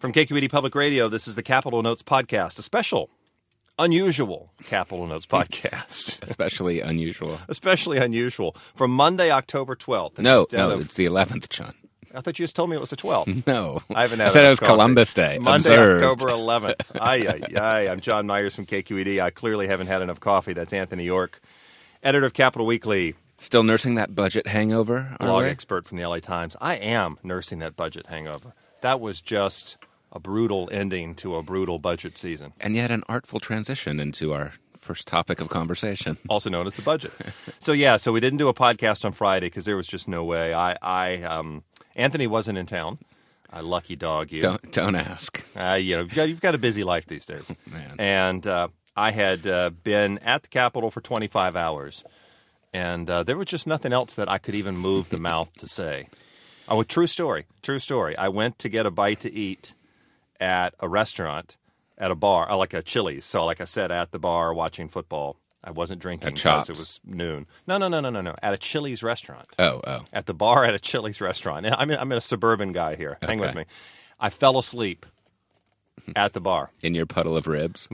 From KQED Public Radio, this is the Capitol Notes Podcast, a special, unusual Capitol Notes Podcast. Especially unusual. Especially unusual. From Monday, October 12th. No, it's the 11th, John. I thought you just told me it was the 12th. No. I haven't had I thought it was coffee. Columbus Day. Monday, Observed. October 11th. I'm John Myers from KQED. I clearly haven't had enough coffee. That's Anthony York, editor of Capitol Weekly. Still nursing that budget hangover? Blog expert from the LA Times. I am nursing that budget hangover. That was just a brutal ending to a brutal budget season. And yet an artful transition into our first topic of conversation. Also known as the budget. So we didn't do a podcast on Friday because there was just no way. Anthony wasn't in town. Lucky dog, you. Don't ask. You've got a busy life these days. Man. And I had been at the Capitol for 25 hours, and there was just nothing else that I could even move the mouth to say. Oh, true story. I went to get a bite to eat at a restaurant, at a bar, like a Chili's. So like I said, at the bar watching football. I wasn't drinking because it was noon. No. At a Chili's restaurant. Oh. At the bar at a Chili's restaurant. I'm a suburban guy here. Hang with me. I fell asleep at the bar. In your puddle of ribs?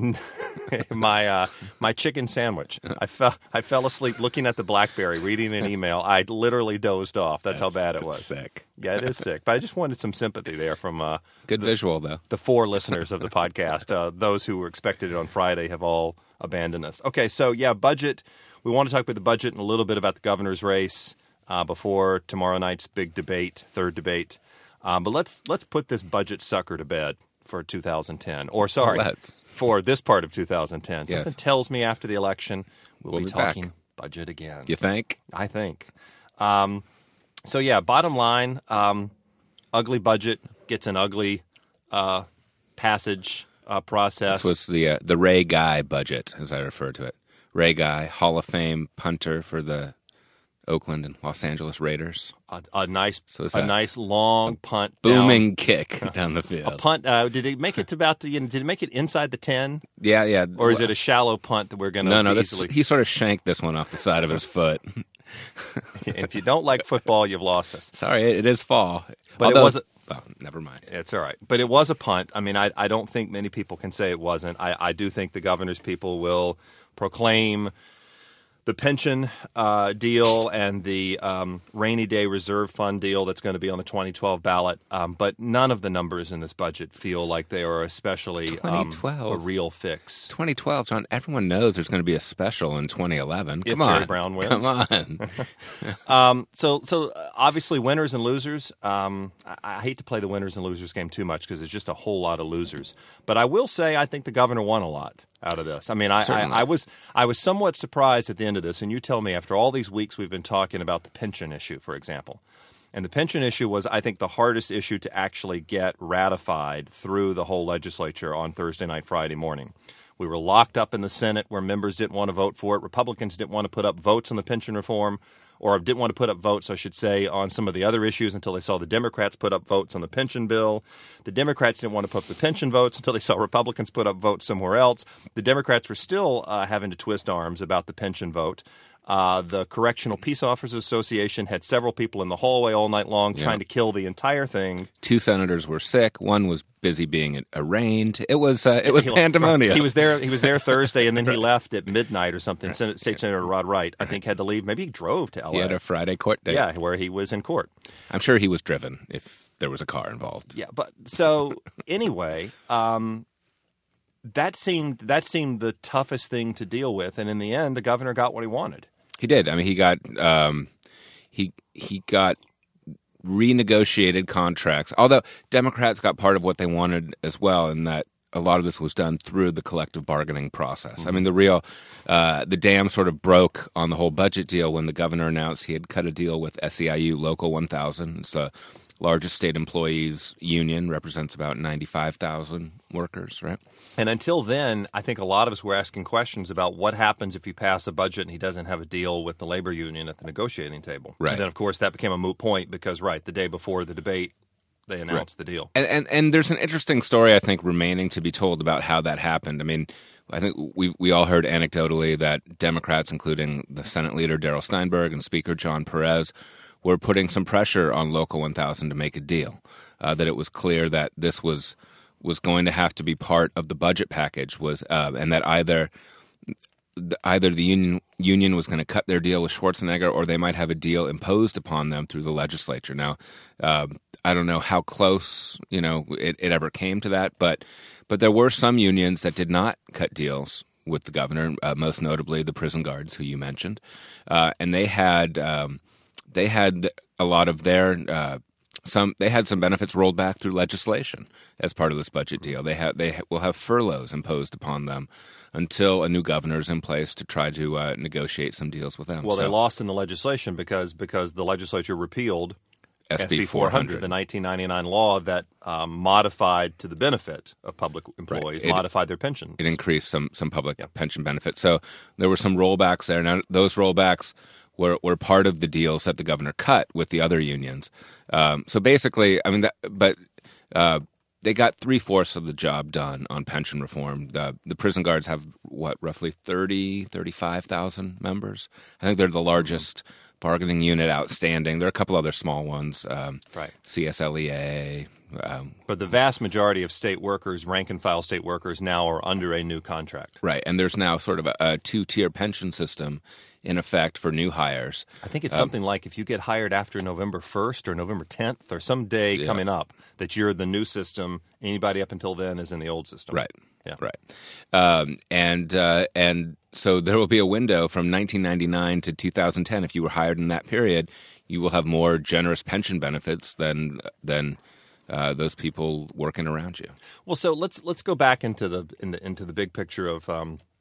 My chicken sandwich. I fell asleep looking at the BlackBerry, reading an email. I literally dozed off. That's how bad it was. Sick. Yeah, it is sick. But I just wanted some sympathy there from good visual, though. The 4 listeners of the podcast. Those who were expected it on Friday have all abandoned us. Okay, so budget. We want to talk about the budget and a little bit about the governor's race before tomorrow night's big debate, third debate. But let's put this budget sucker to bed for 2010. For this part of 2010. Yes. Something tells me after the election we'll be talking back. budget again. You think? I think. Bottom line, ugly budget gets an ugly passage process. This was the Ray Guy budget, as I refer to it. Ray Guy, Hall of Fame punter for the Oakland and Los Angeles Raiders. A nice long punt, booming kick down the field. A punt. Did it make it to about the? Did it make it inside the 10? Yeah. Or is it a shallow punt that we're going to? No. Easily... He sort of shanked this one off the side of his foot. If you don't like football, you've lost us. Sorry, it is fall, but it wasn't. Well, never mind. It's all right. But it was a punt. I mean, I don't think many people can say it wasn't. I do think the governor's people will proclaim the pension deal and the rainy day reserve fund deal that's going to be on the 2012 ballot. But none of the numbers in this budget feel like they are especially a real fix. 2012, John, everyone knows there's going to be a special in 2011. If Jerry Brown wins. Come on. So obviously winners and losers. I hate to play the winners and losers game too much because there's just a whole lot of losers. But I will say I think the governor won a lot out of this. I mean, I was somewhat surprised at the end of this, and you tell me after all these weeks we've been talking about the pension issue, for example. And the pension issue was, I think, the hardest issue to actually get ratified through the whole legislature on Thursday night, Friday morning. We were locked up in the Senate where members didn't want to vote for it. Republicans didn't want to put up votes on the pension reform, or didn't want to put up votes, I should say, on some of the other issues until they saw the Democrats put up votes on the pension bill. The Democrats didn't want to put up the pension votes until they saw Republicans put up votes somewhere else. The Democrats were still having to twist arms about the pension vote. The Correctional Peace Officers Association had several people in the hallway all night long trying to kill the entire thing. 2 senators were sick. One was busy being arraigned. It was pandemonium. He was there Thursday, and then he left at midnight or something. State Senator Rod Wright, I think, had to leave. Maybe he drove to L.A. He had a Friday court date. Yeah, where he was in court. I'm sure he was driven if there was a car involved. Yeah, but so anyway, that seemed the toughest thing to deal with, and in the end, the governor got what he wanted. He did. I mean, he got renegotiated contracts. Although Democrats got part of what they wanted as well, in that a lot of this was done through the collective bargaining process. I mean, the dam sort of broke on the whole budget deal when the governor announced he had cut a deal with SEIU Local 1000. It's the largest state employees union, represents about 95,000 workers, right? And until then, I think a lot of us were asking questions about what happens if you pass a budget and he doesn't have a deal with the labor union at the negotiating table. Right. And then, of course, that became a moot point because, the day before the debate, they announced the deal. And there's an interesting story, I think, remaining to be told about how that happened. I mean, I think we all heard anecdotally that Democrats, including the Senate leader Darrell Steinberg and Speaker John Perez, were putting some pressure on Local 1000 to make a deal, that it was clear that this was was going to have to be part of the budget package, and that either the union was going to cut their deal with Schwarzenegger, or they might have a deal imposed upon them through the legislature. Now, I don't know how close it ever came to that, but there were some unions that did not cut deals with the governor, most notably the prison guards, who you mentioned, and they had a lot of their they had some benefits rolled back through legislation as part of this budget deal. They will have furloughs imposed upon them until a new governor is in place to try to negotiate some deals with them. Well, they lost in the legislation because the legislature repealed SB 400, the 1999 law that modified to the benefit of public employees, modified their pensions. It increased some public pension benefits. So there were some rollbacks there. Now, those rollbacks were part of the deals that the governor cut with the other unions. So basically, I mean, they got 3/4 of the job done on pension reform. The prison guards have, roughly 35,000 members? I think they're the largest bargaining unit outstanding. There are a couple other small ones, right. CSLEA. But the vast majority of state workers, rank-and-file state workers, now are under a new contract. Right, and there's now sort of a two-tier pension system in effect for new hires. I think it's something like if you get hired after November 1st or November 10th or some day coming up, that you're the new system. Anybody up until then is in the old system. Right. Yeah. Right. And so there will be a window from 1999 to 2010. If you were hired in that period, you will have more generous pension benefits than those people working around you. Well, so let's go back into the big picture of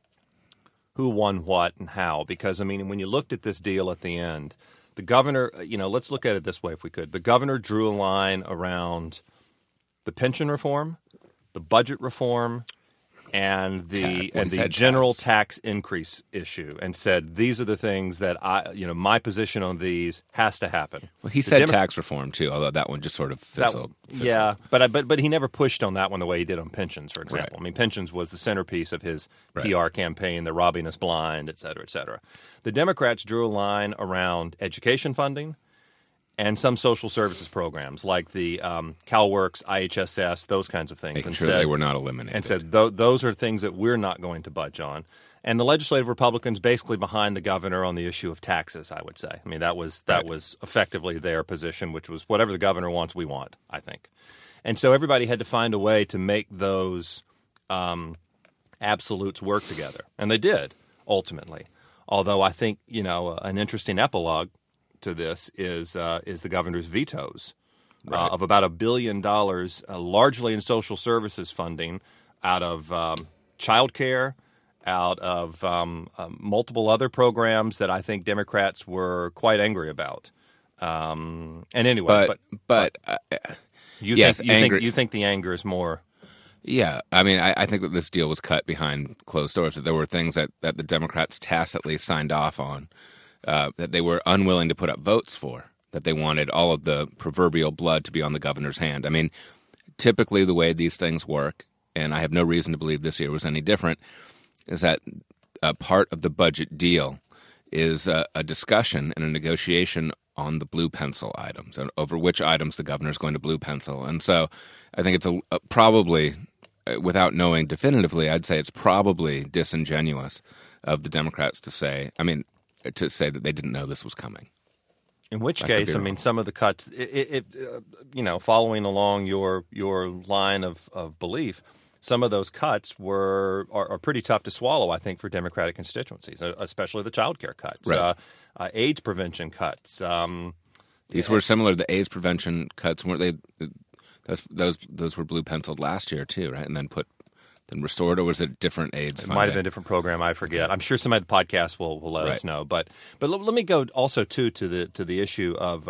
who won what and how. Because, I mean, when you looked at this deal at the end, the governor, let's look at it this way if we could. The governor drew a line around the pension reform, the budget reform, and the general tax increase issue, and said these are the things that my position on these has to happen. Well, he said tax reform too, although that one just sort of fizzled. Yeah, but he never pushed on that one the way he did on pensions, for example. Right. I mean, pensions was the centerpiece of his PR campaign, the robbing us blind, et cetera, et cetera. The Democrats drew a line around education funding and some social services programs like the CalWORKs, IHSS, those kinds of things. Making sure they were not eliminated. And said those are things that we're not going to budge on. And the legislative Republicans basically behind the governor on the issue of taxes, I would say. I mean, that was effectively their position, which was whatever the governor wants, we want, I think. And so everybody had to find a way to make those absolutes work together. And they did, ultimately. Although I think, an interesting epilogue to this is the governor's vetoes of about $1 billion, largely in social services funding, out of child care, out of multiple other programs that I think Democrats were quite angry about. And anyway, you think the anger is more. Yeah, I mean, I think that this deal was cut behind closed doors. That there were things that the Democrats tacitly signed off on. That they were unwilling to put up votes for, that they wanted all of the proverbial blood to be on the governor's hand. I mean, typically the way these things work, and I have no reason to believe this year was any different, is that a part of the budget deal is a discussion and a negotiation on the blue pencil items, and over which items the governor is going to blue pencil. And so I think it's probably, without knowing definitively, I'd say it's probably disingenuous of the Democrats to say that they didn't know this was coming. In which case, I mean, some of the cuts, following along your line of belief, some of those cuts are pretty tough to swallow, I think, for Democratic constituencies, especially the child care cuts, right. AIDS prevention cuts. These were similar. The AIDS prevention cuts, weren't they? Those were blue penciled last year too, right? And then restored, or was it different AIDS? It might have been a different program. I forget. Okay. I'm sure somebody at the podcast will let us know. But let me go also too to the issue of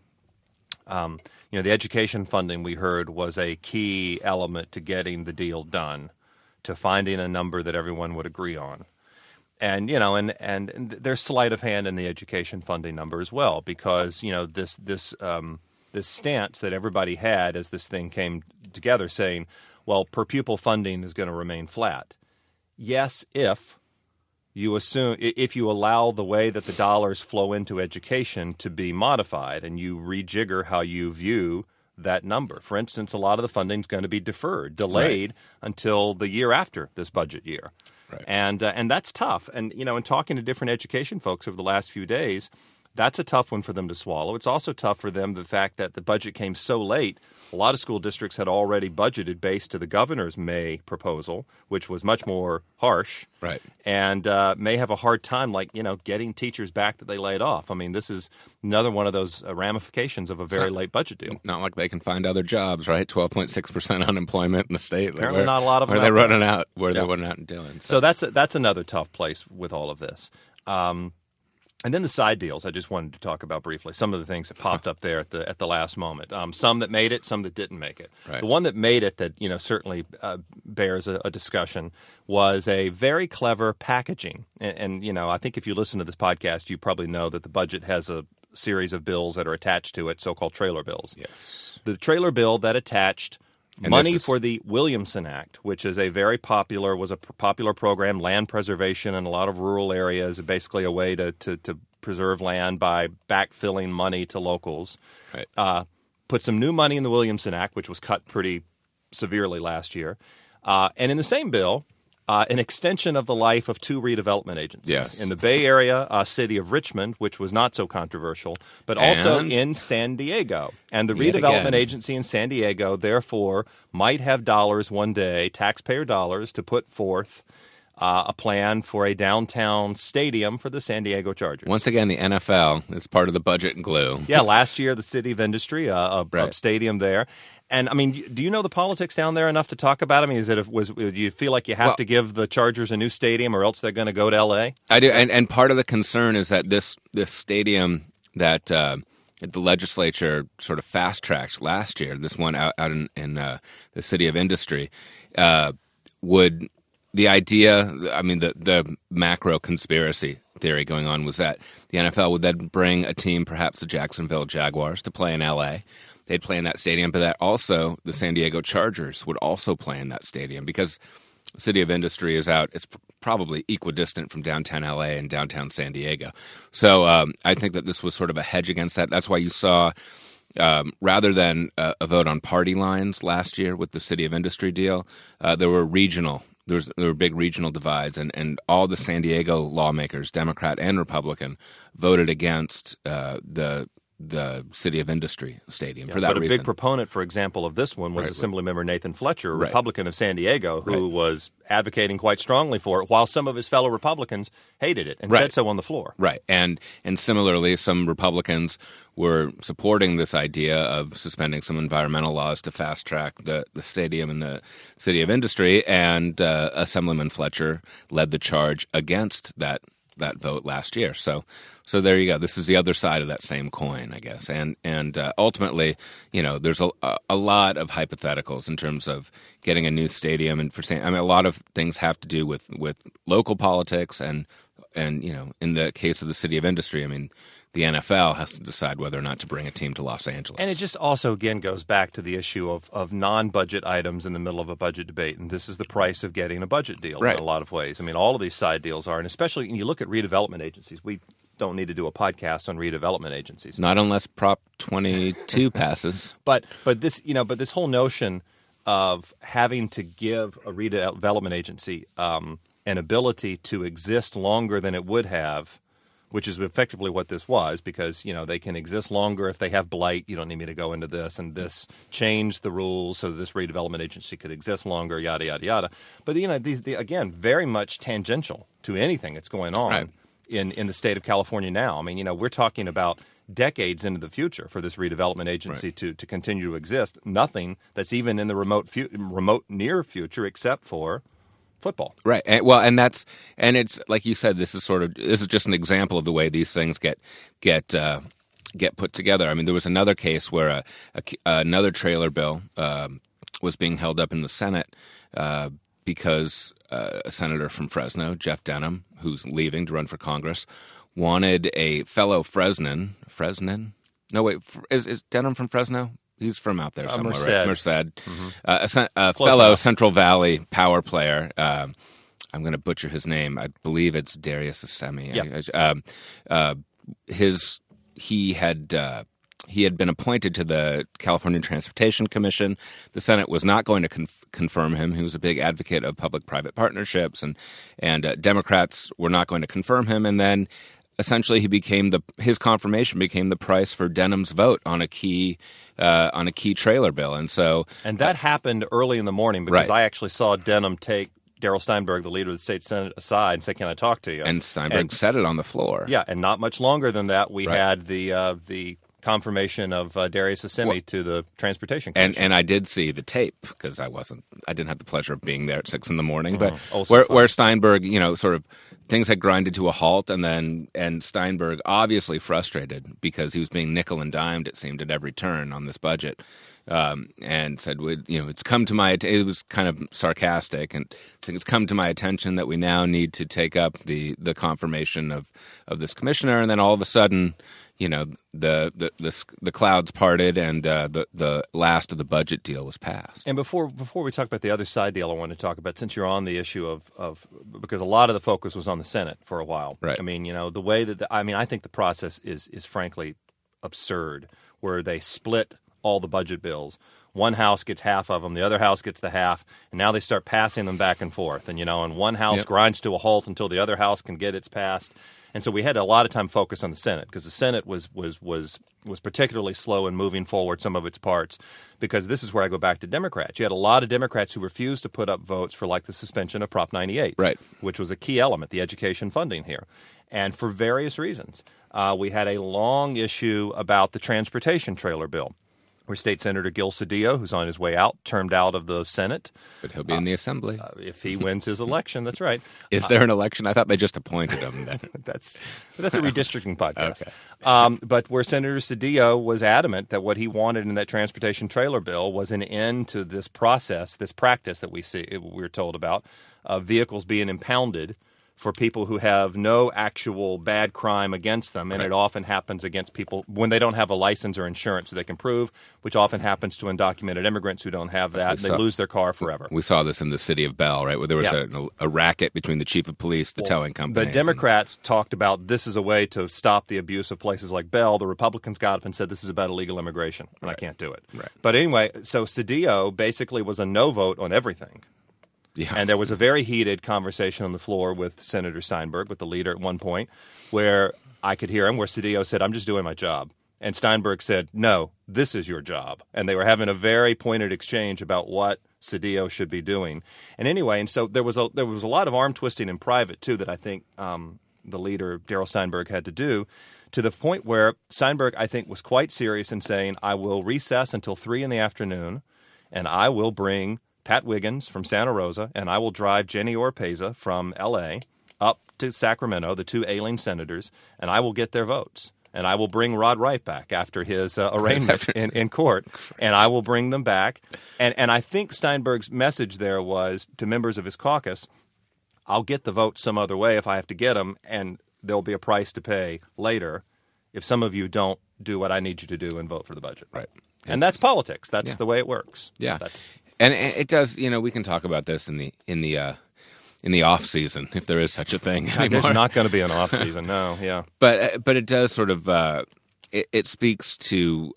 the education funding. We heard was a key element to getting the deal done, to finding a number that everyone would agree on. And and there's sleight of hand in the education funding number as well, because this stance that everybody had as this thing came together, saying, well, per pupil funding is going to remain flat. Yes, if you allow the way that the dollars flow into education to be modified, and you rejigger how you view that number. For instance, a lot of the funding is going to be delayed until the year after this budget year. Right. And that's tough. And, in talking to different education folks over the last few days, that's a tough one for them to swallow. It's also tough for them, the fact that the budget came so late. A lot of school districts had already budgeted based to the governor's May proposal, which was much more harsh. Right. And may have a hard time, getting teachers back that they laid off. I mean, this is another one of those ramifications of a very late budget deal. Not like they can find other jobs, right? 12.6% unemployment in the state. Apparently not a lot of them. Where they're running out, they're running out and doing. So that's another tough place with all of this. And then the side deals, I just wanted to talk about briefly. Some of the things that popped up there at the last moment. Some that made it, some that didn't make it. Right. The one that made it that certainly bears a discussion was a very clever packaging. And I think if you listen to this podcast, you probably know that the budget has a series of bills that are attached to it, so-called trailer bills. Yes. The trailer bill that attached money for the Williamson Act, which is a popular program, land preservation in a lot of rural areas, basically a way to preserve land by backfilling money to locals. Right. Put some new money in the Williamson Act, which was cut pretty severely last year. And in the same bill, an extension of the life of 2 redevelopment agencies. Yes. In the Bay Area city of Richmond, which was not so controversial, but also in San Diego. And the redevelopment agency in San Diego, therefore, might have dollars one day, taxpayer dollars, to put forth a plan for a downtown stadium for the San Diego Chargers. Once again, the NFL is part of the budget glue. Yeah, last year, the City of Industry, a stadium there. And, I mean, do you know the politics down there enough to talk about it? I mean, do you feel like you have to give the Chargers a new stadium or else they're going to go to L.A.? I do, and part of the concern is that this stadium that the legislature sort of fast-tracked last year, this one out in the City of Industry, would – the idea, I mean, the macro conspiracy theory going on was that the NFL would then bring a team, perhaps the Jacksonville Jaguars, to play in L.A. They'd play in that stadium, but that also the San Diego Chargers would also play in that stadium because the City of Industry is out. It's probably equidistant from downtown L.A. and downtown San Diego. So I think that this was sort of a hedge against that. That's why you saw, rather than a vote on party lines last year with the City of Industry deal, there were big regional divides, and all the San Diego lawmakers, Democrat and Republican, voted against the City of Industry stadium for that reason. But a big proponent, for example, of this one was Assemblymember Nathan Fletcher, a Republican of San Diego, who was advocating quite strongly for it, while some of his fellow Republicans hated it and said so on the floor. Right, and similarly, some Republicans were supporting this idea of suspending some environmental laws to fast-track the stadium in the City of Industry, and Assemblyman Fletcher led the charge against that vote last year. So there you go. This is the other side of that same coin, I guess. And ultimately, there's a lot of hypotheticals in terms of getting a new stadium, and a lot of things have to do with local politics, and in the case of the City of Industry, I mean, the NFL has to decide whether or not to bring a team to Los Angeles. And it just also, again, goes back to the issue of non-budget items in the middle of a budget debate. And this is the price of getting a budget deal in a lot of ways. I mean, all of these side deals are, and especially when you look at redevelopment agencies, we don't need to do a podcast on redevelopment agencies. Not unless Prop 22 passes. But this whole notion of having to give a redevelopment agency an ability to exist longer than it would have, which is effectively what this was, because, they can exist longer if they have blight. You don't need me to go into this. And this changed the rules so that this redevelopment agency could exist longer, yada, yada, yada. But, these again, very much tangential to anything that's going on in the state of California now. I mean, we're talking about decades into the future for this redevelopment agency to continue to exist. Nothing that's even in the remote near future except for football. Right. And it's like you said, this is just an example of the way these things get put together. I mean, there was another case where another trailer bill was being held up in the Senate because a senator from Fresno, Jeff Denham, who's leaving to run for Congress, wanted a fellow Fresnan. No, wait, is Denham from Fresno? He's from out there somewhere, right? Merced. Mm-hmm. A fellow enough. Central Valley power player. I'm going to butcher his name. I believe it's Darius Assemi. Yeah. he had been appointed to the California Transportation Commission. The Senate was not going to confirm him. He was a big advocate of public-private partnerships, and Democrats were not going to confirm him. And then essentially his confirmation became the price for Denham's vote on a key trailer bill. And that happened early in the morning because I actually saw Denham take Darrell Steinberg, the leader of the state Senate, aside and say, "Can I talk to you?" And Steinberg said it on the floor. Yeah, and not much longer than that, we had the confirmation of Darius Assemi to the Transportation Commission. And I did see the tape because I didn't have the pleasure of being there at 6 a.m. But where Steinberg, sort of things had grinded to a halt, and Steinberg, obviously frustrated because he was being nickel and dimed, it seemed, at every turn on this budget. And said, it's come to my it was kind of sarcastic, and it's come to my attention that we now need to take up the confirmation of this commissioner. And then all of a sudden, the clouds parted, and the last of the budget deal was passed. And before we talk about the other side deal, I want to talk about, since you're on the issue of because a lot of the focus was on the Senate for a while. Right. I mean, the way that I think the process is frankly absurd, where they split all the budget bills. One house gets half of them, the other house gets the half, and now they start passing them back and forth. And and one house grinds to a halt until the other house can get its passed. And so we had a lot of time focused on the Senate because the Senate was particularly slow in moving forward some of its parts, because this is where I go back to Democrats. You had a lot of Democrats who refused to put up votes for the suspension of Prop 98, right, which was a key element, the education funding here. And for various reasons, we had a long issue about the transportation trailer bill, where State Senator Gil Cedillo, who's on his way out, termed out of the Senate. But he'll be in the Assembly. If he wins his election, that's right. Is there an election? I thought they just appointed him then. That's a redistricting podcast. Okay. But where Senator Cedillo was adamant that what he wanted in that transportation trailer bill was an end to this process, this practice that we're told about, vehicles being impounded for people who have no actual bad crime against them, and It often happens against people when they don't have a license or insurance so they can prove, which often happens to undocumented immigrants who don't have that. They lose their car forever. We saw this in the city of Bell, right, where there was a racket between the chief of police, the towing company. The Democrats talked about this is a way to stop the abuse of places like Bell. The Republicans got up and said this is about illegal immigration, and I can't do it. Right. But anyway, so Cedillo basically was a no vote on everything. Yeah. And there was a very heated conversation on the floor with Senator Steinberg, with the leader at one point, where I could hear him, where Cedillo said, "I'm just doing my job." And Steinberg said, "No, this is your job." And they were having a very pointed exchange about what Cedillo should be doing. And anyway, and so there was a lot of arm twisting in private, too, that I think the leader, Darrell Steinberg, had to do, to the point where Steinberg, I think, was quite serious in saying, "I will recess until 3 p.m, and I will bring Pat Wiggins from Santa Rosa, and I will drive Jenny Oropeza from L.A. up to Sacramento, the two ailing senators, and I will get their votes. And I will bring Rod Wright back after his arraignment in court, and I will bring them back." And I think Steinberg's message there was to members of his caucus, I'll get the votes some other way if I have to get them, and there'll be a price to pay later if some of you don't do what I need you to do and vote for the budget. Right. And that's politics. That's the way it works. Yeah. And it does, we can talk about this in the off season, if there is such a thing anymore. There's not going to be an off season, no, yeah. But it does sort of it speaks to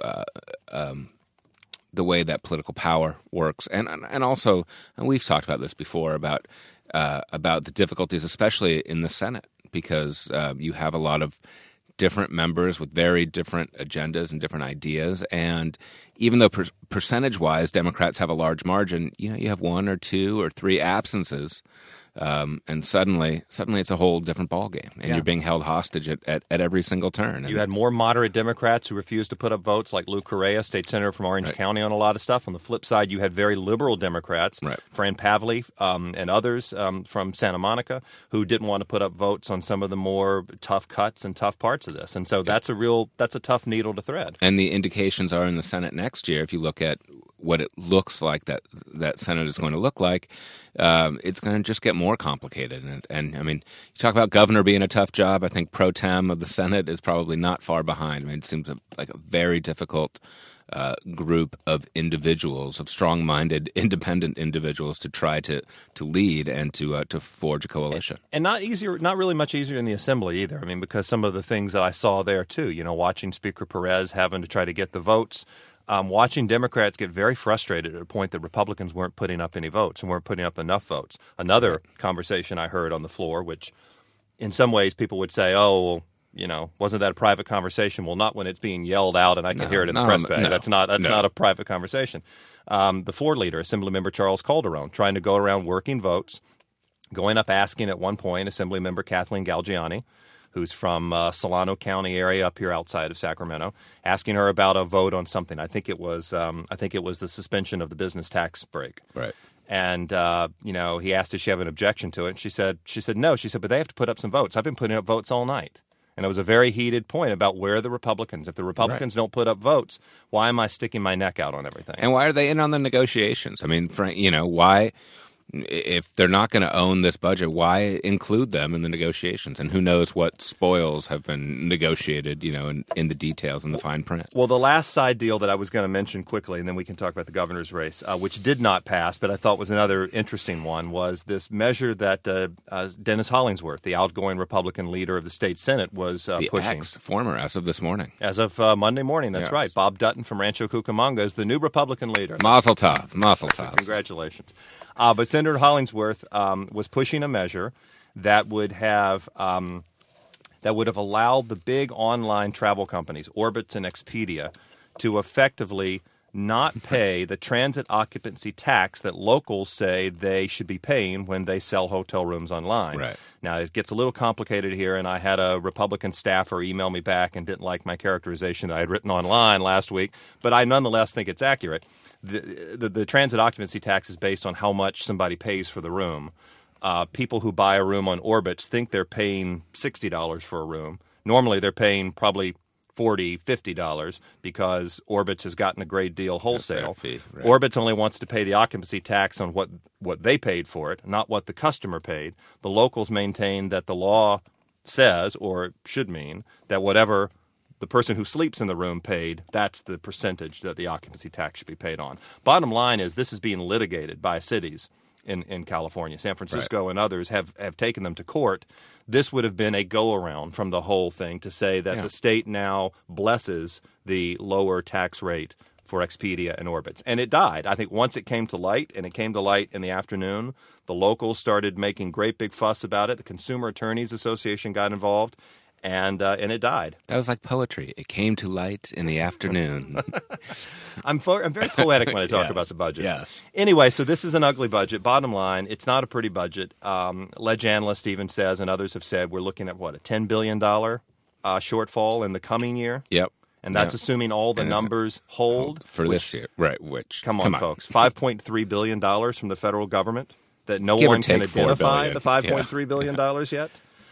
the way that political power works, and also, and we've talked about this before about the difficulties, especially in the Senate, because you have a lot of different members with very different agendas and different ideas. And even though percentage-wise Democrats have a large margin, you have 1 or 2 or 3 absences, and suddenly it's a whole different ballgame, and you're being held hostage at every single turn. You had more moderate Democrats who refused to put up votes, like Lou Correa, state senator from Orange County, on a lot of stuff. On the flip side, you had very liberal Democrats, Fran Pavley and others from Santa Monica, who didn't want to put up votes on some of the more tough cuts and tough parts of this. And so that's a tough needle to thread. And the indications are in the Senate next year, if you look at what it looks like that Senate is going to look like, it's going to just get more complicated. And I mean, you talk about governor being a tough job. I think pro tem of the Senate is probably not far behind. I mean, it seems like a very difficult group of individuals, of strong-minded, independent individuals, to try to lead and to forge a coalition. And not really much easier in the assembly either. I mean, because some of the things that I saw there too, watching Speaker Perez having to try to get the votes, watching Democrats get very frustrated at a point that Republicans weren't putting up any votes and weren't putting up enough votes. Another conversation I heard on the floor, which in some ways people would say, oh, well, wasn't that a private conversation? Well, not when it's being yelled out and I can hear it in the press bag. No, that's not a private conversation. The floor leader, Assemblymember Charles Calderon, trying to go around working votes, going up asking at one point Assemblymember Kathleen Galgiani, who's from Solano County area up here outside of Sacramento, asking her about a vote on something. I think it was the suspension of the business tax break. Right. And he asked if she have an objection to it. And she said no. She said, but they have to put up some votes. I've been putting up votes all night. And it was a very heated point about where the Republicans. If the Republicans don't put up votes, why am I sticking my neck out on everything? And why are they in on the negotiations? I mean, why? If they're not going to own this budget, why include them in the negotiations? And who knows what spoils have been negotiated, in the details and the fine print. Well, the last side deal that I was going to mention quickly, and then we can talk about the governor's race, which did not pass, but I thought was another interesting one, was this measure that Dennis Hollingsworth, the outgoing Republican leader of the state Senate, was pushing. Former, as of this morning. As of Monday morning, that's right. Bob Dutton from Rancho Cucamonga is the new Republican leader. Mazel tov. Mazel tov. Congratulations. But Senator Hollingsworth was pushing a measure that would have allowed the big online travel companies, Orbitz and Expedia, to effectively not pay the transit occupancy tax that locals say they should be paying when they sell hotel rooms online. Right. Now, it gets a little complicated here, and I had a Republican staffer email me back and didn't like my characterization that I had written online last week, but I nonetheless think it's accurate. The transit occupancy tax is based on how much somebody pays for the room. People who buy a room on Orbitz think they're paying $60 for a room. Normally, they're paying probably $40, $50 because Orbitz has gotten a great deal wholesale. Fee, right. Orbitz only wants to pay the occupancy tax on what they paid for it, not what the customer paid. The locals maintain that the law says, or should mean, that whatever the person who sleeps in the room paid, that's the percentage that the occupancy tax should be paid on. Bottom line is this is being litigated by cities in California. San Francisco and others have taken them to court. This would have been a go-around from the whole thing to say that the state now blesses the lower tax rate for Expedia and Orbitz. And it died. I think once it came to light, and it came to light in the afternoon, the locals started making great big fuss about it. The Consumer Attorneys Association got involved. And it died. That was like poetry. It came to light in the afternoon. I'm very poetic when I talk about the budget. Yes. Anyway, so this is an ugly budget. Bottom line, it's not a pretty budget. Ledge analyst even says, and others have said, we're looking at, a $10 billion shortfall in the coming year? Yep. And that's assuming all the numbers hold. For this year. Right, Come on, folks. $5.3 billion from the federal government that no Give one can identify the $5.3 billion yet.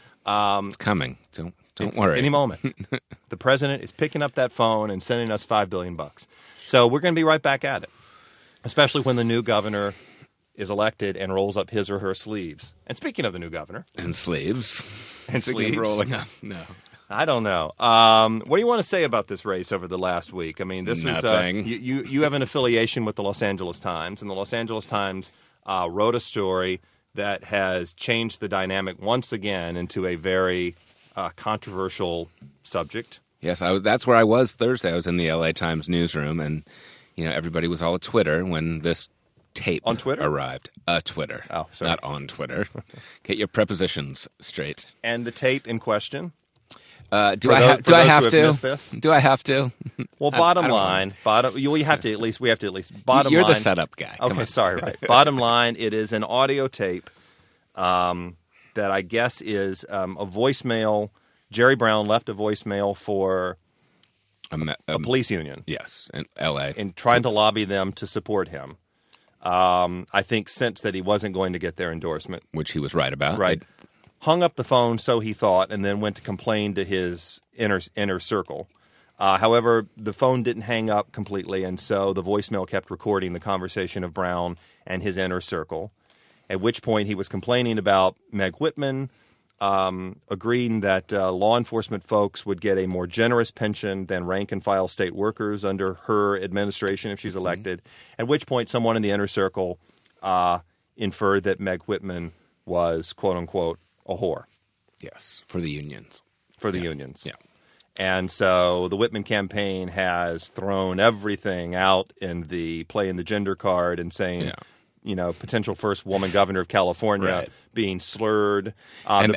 It's coming. Don't worry. Any moment. The president is picking up that phone and sending us $5 billion. So we're going to be right back at it, especially when the new governor is elected and rolls up his or her sleeves. And speaking of the new governor. And sleeves. And sleeves. Rolling up. No. I don't know. What do you want to say about this race over the last week? I mean, this Nothing. was you have an affiliation with the Los Angeles Times, and the Los Angeles Times wrote a story that has changed the dynamic once again into a very controversial subject. Yes, that's where I was Thursday. I was in the LA Times newsroom, and everybody was all at Twitter when this tape on Twitter arrived. Twitter. Oh, sorry. Not on Twitter. Get your prepositions straight. And the tape in question. Do I have to? Missed this? Do I have to? Well, bottom line, we have to at least. Bottom You're line. the setup guy. Okay, sorry. Right. Bottom line, it is an audio tape that I guess is a voicemail. Jerry Brown left a voicemail for a police union. Yes, in L.A. in trying to lobby them to support him. I think sensed that he wasn't going to get their endorsement, which he was right about. Right. Hung up the phone, so he thought, and then went to complain to his inner circle. However, the phone didn't hang up completely, and so the voicemail kept recording the conversation of Brown and his inner circle, at which point he was complaining about Meg Whitman, agreeing that law enforcement folks would get a more generous pension than rank-and-file state workers under her administration if she's elected, at which point someone in the inner circle inferred that Meg Whitman was, quote-unquote, a whore. Yes, for the unions. For the unions. Yeah. And so the Whitman campaign has thrown everything out in the playing the gender card and saying, potential first woman governor of California being slurred. The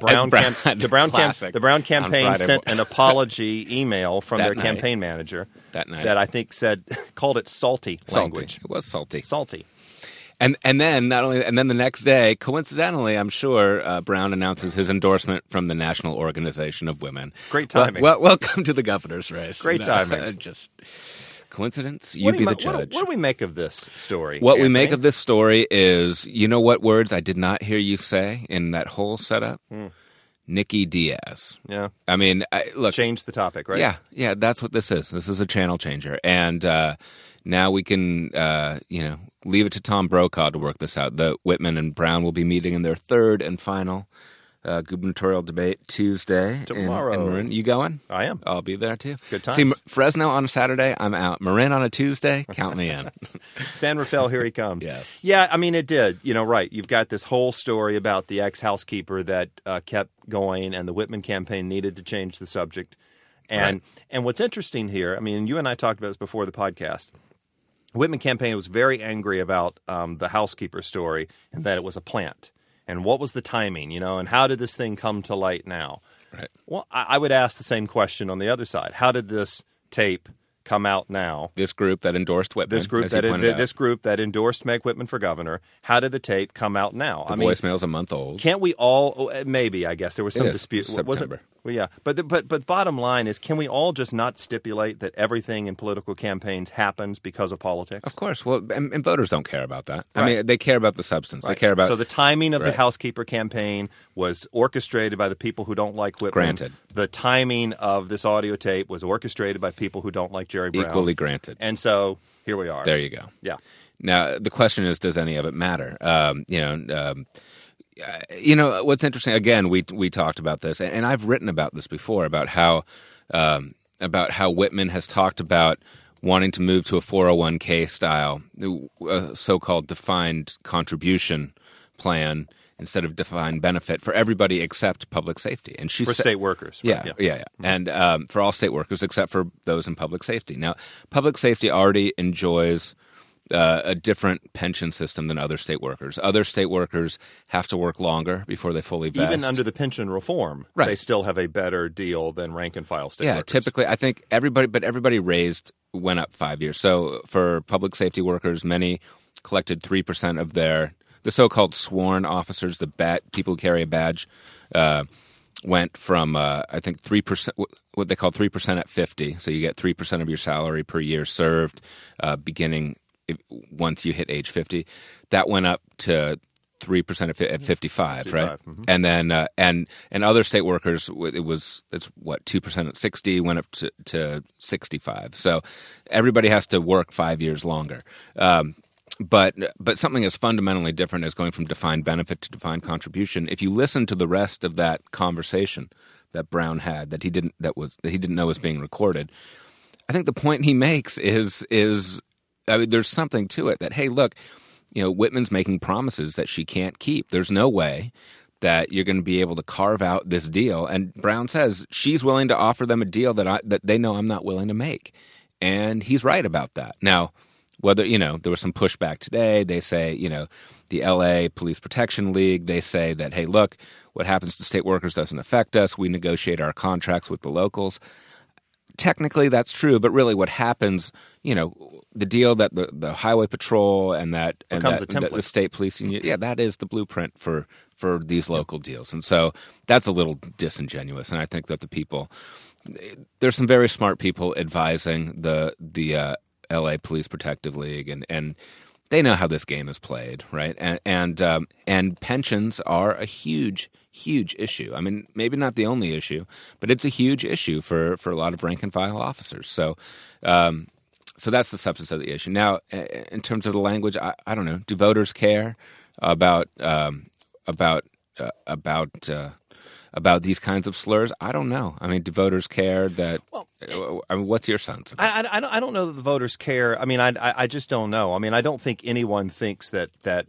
Brown campaign sent an apology email from their campaign manager that night that I think called it salty language. It was salty. Salty. And then the next day, coincidentally, I'm sure Brown announces his endorsement from the National Organization of Women. Great timing. Well, welcome to the governor's race. Great timing. Just coincidence. You be the judge. What do we make of this story? What we make of this story is, you know what words I did not hear you say in that whole setup? Nikki Diaz. Yeah. I mean, look. Change the topic, right? Yeah. That's what this is. This is a channel changer, and now we can, leave it to Tom Brokaw to work this out. The Whitman and Brown will be meeting in their third and final gubernatorial debate Tuesday. Tomorrow. In Marin. You going? I am. I'll be there, too. Good times. See, Fresno on a Saturday, I'm out. Marin on a Tuesday, count me in. San Rafael, here he comes. Yes. Yeah, I mean, it did. Right. You've got this whole story about the ex-housekeeper that kept going, and the Whitman campaign needed to change the subject. And what's interesting here, I mean, you and I talked about this before the podcast. The Whitman campaign was very angry about the housekeeper story and that it was a plant. And what was the timing, and how did this thing come to light now? Right. Well, I would ask the same question on the other side. How did this tape come out now? This group that endorsed Whitman. This group that endorsed Meg Whitman for governor. How did the tape come out now? The voicemail's a month old. Can't we all? Maybe, I guess there was some dispute. September. Well, yeah, but bottom line is, can we all just not stipulate that everything in political campaigns happens because of politics? Of course. Well, and voters don't care about that. Right. I mean, they care about the substance. Right. They care about. So the timing of the housekeeper campaign was orchestrated by the people who don't like Whitman. Granted. The timing of this audio tape was orchestrated by people who don't like Jerry Brown. Equally granted. And so here we are. There you go. Yeah. Now the question is, does any of it matter? What's interesting, again, we talked about this, and I've written about this before, about how Whitman has talked about wanting to move to a 401k style, so-called defined contribution plan instead of defined benefit for everybody except public safety. And for state workers. Right? Yeah. And for all state workers except for those in public safety. Now, public safety already enjoys a different pension system than other state workers. Other state workers have to work longer before they fully vest. Even under the pension reform, they still have a better deal than rank-and-file state workers. Yeah, typically, I think everybody went up 5 years. So for public safety workers, many collected 3% of the so-called sworn officers, people who carry a badge, went from, I think, 3%, what they call 3% at 50. So you get 3% of your salary per year served beginning once you hit age 50. That went up to 3% at 55, right? Mm-hmm. And then and other state workers, it's 2% at 60, went up to 65. So everybody has to work 5 years longer. But something as fundamentally different as going from defined benefit to defined contribution. If you listen to the rest of that conversation that Brown had, that he didn't know was being recorded, I think the point he makes is there's something to it that, hey, look, Whitman's making promises that she can't keep. There's no way that you're going to be able to carve out this deal. And Brown says she's willing to offer them a deal that they know I'm not willing to make. And he's right about that. Now, whether, there was some pushback today. They say, the L.A. Police Protection League, they say that, hey, look, what happens to state workers doesn't affect us. We negotiate our contracts with the locals. Technically, that's true, but really what happens, the deal that the Highway Patrol and the state police union, that is the blueprint for these local deals. And so that's a little disingenuous. And I think that there's some very smart people advising the LA Police Protective League, and they know how this game is played, right? And pensions are a huge issue. I mean, maybe not the only issue, but it's a huge issue for a lot of rank and file officers. So that's the substance of the issue. Now, in terms of the language, I don't know. Do voters care about about these kinds of slurs? I don't know. I mean, do voters care that? Well, I mean, what's your sense of it? I don't know that the voters care. I mean, I just don't know. I mean, I don't think anyone thinks that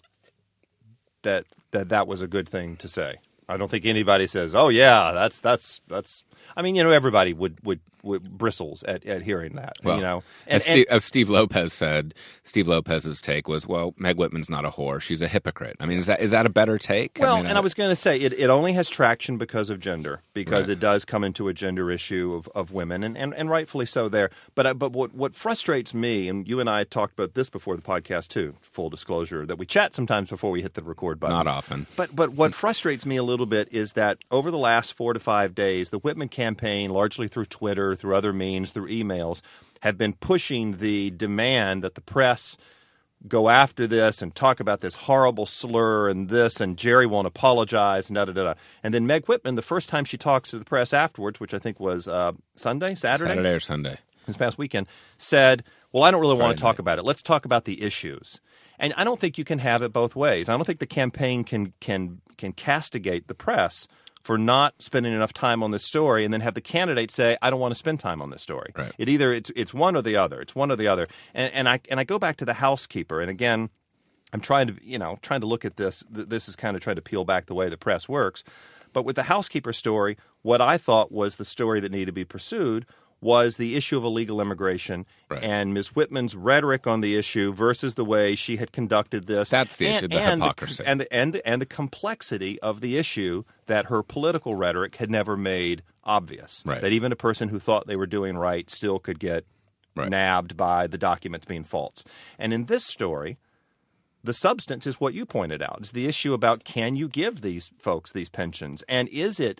was a good thing to say. I don't think anybody says, "Oh yeah, that's." I mean, everybody would bristles at hearing that. Well, as Steve Lopez said, Steve Lopez's take was, "Well, Meg Whitman's not a whore; she's a hypocrite." I mean, is that a better take? Well, I mean, I was going to say it only has traction because of gender, because it does come into a gender issue of women, and rightfully so there. But what frustrates me, and you and I talked about this before the podcast too. Full disclosure, that we chat sometimes before we hit the record button. Not often. But what frustrates me a little bit is that over the last 4 to 5 days, the Whitman campaign, largely through Twitter, through other means, through emails, have been pushing the demand that the press go after this and talk about this horrible slur and this, and Jerry won't apologize, and da-da-da-da. And then Meg Whitman, the first time she talks to the press afterwards, which I think was Saturday or Sunday, this past weekend, said, well, I don't really want to talk about it. Let's talk about the issues. And I don't think you can have it both ways. I don't think the campaign can castigate the press for not spending enough time on this story, and then have the candidate say, "I don't want to spend time on this story." Right. It's one or the other. It's one or the other. And I go back to the housekeeper, and again, I'm trying to look at this. This is kind of trying to peel back the way the press works. But with the housekeeper story, what I thought was the story that needed to be pursued was the issue of illegal immigration, and Ms. Whitman's rhetoric on the issue versus the way she had conducted this. That's the issue, the hypocrisy. And the complexity of the issue that her political rhetoric had never made obvious. Right. That even a person who thought they were doing right still could get nabbed by the documents being false. And in this story, the substance is what you pointed out. It's the issue about, can you give these folks these pensions? And is it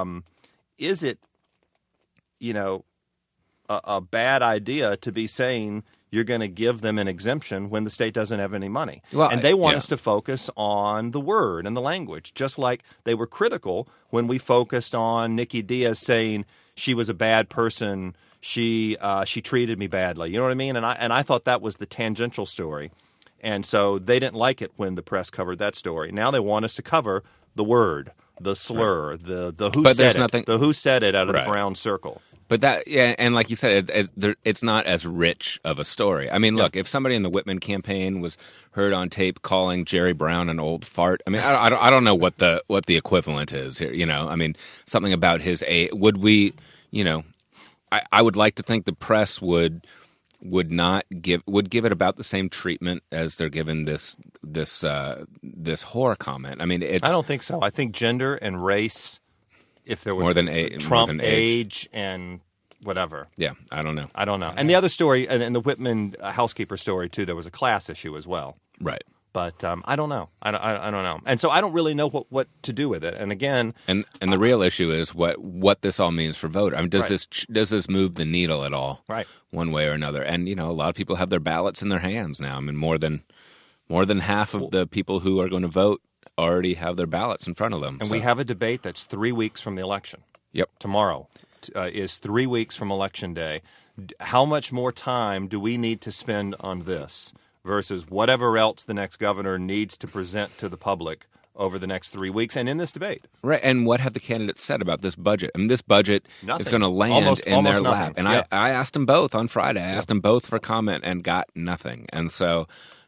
a bad idea to be saying you're going to give them an exemption when the state doesn't have any money? Well, and they want us to focus on the word and the language, just like they were critical when we focused on Nikki Diaz saying she was a bad person, she treated me badly. You know what I mean? And I thought that was the tangential story. And so they didn't like it when the press covered that story. Now they want us to cover the word, the slur, the who said it out of the brown circle. But that, and like you said, it's not as rich of a story. I mean, look, if somebody in the Whitman campaign was heard on tape calling Jerry Brown an old fart, I mean, I don't know what the equivalent is here. I mean, something about his age. Would we, I would like to think the press would give it about the same treatment as they're given this whore comment. I mean, I don't think so. I think gender and race. If there was more than age and whatever. Yeah, I don't know. And the other story, and the Whitman housekeeper story, too, there was a class issue as well. Right. But I don't know. I don't know. And so I don't really know what to do with it. And again... And the real issue is what this all means for voters. I mean, does this move the needle at all? Right. One way or another. And, a lot of people have their ballots in their hands now. I mean, more than half of the people who are going to vote already have their ballots in front of them. And we have a debate that's 3 weeks from the election. Yep. Tomorrow is 3 weeks from Election Day. How much more time do we need to spend on this versus whatever else the next governor needs to present to the public over the next 3 weeks and in this debate? Right. And what have the candidates said about this budget? I mean, this budget is going to land in their lap. And I asked them both on Friday. I asked them both for comment and got nothing. And so...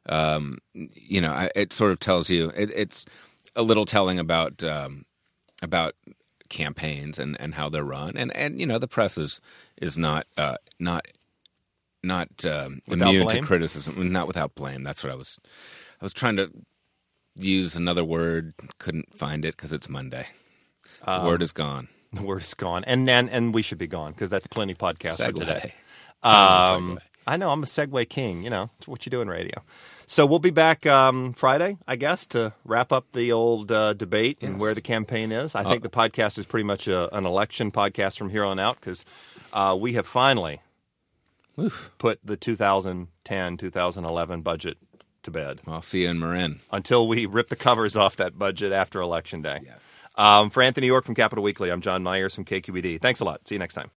it sort of tells you it's a little telling about campaigns and how they're run, and the press is not immune to criticism, not without blame. That's what I was trying to use another word, couldn't find it because it's Monday. The word is gone. The word is gone, and we should be gone because that's plenty podcast segue. For today. I know, I'm a segue king. It's what you do in radio. So we'll be back Friday, I guess, to wrap up the old debate and where the campaign is. I think the podcast is pretty much an election podcast from here on out because we have finally put the 2010-2011 budget to bed. I'll see you in Marin. Until we rip the covers off that budget after Election Day. Yes. For Anthony York from Capital Weekly, I'm John Myers from KQED. Thanks a lot. See you next time.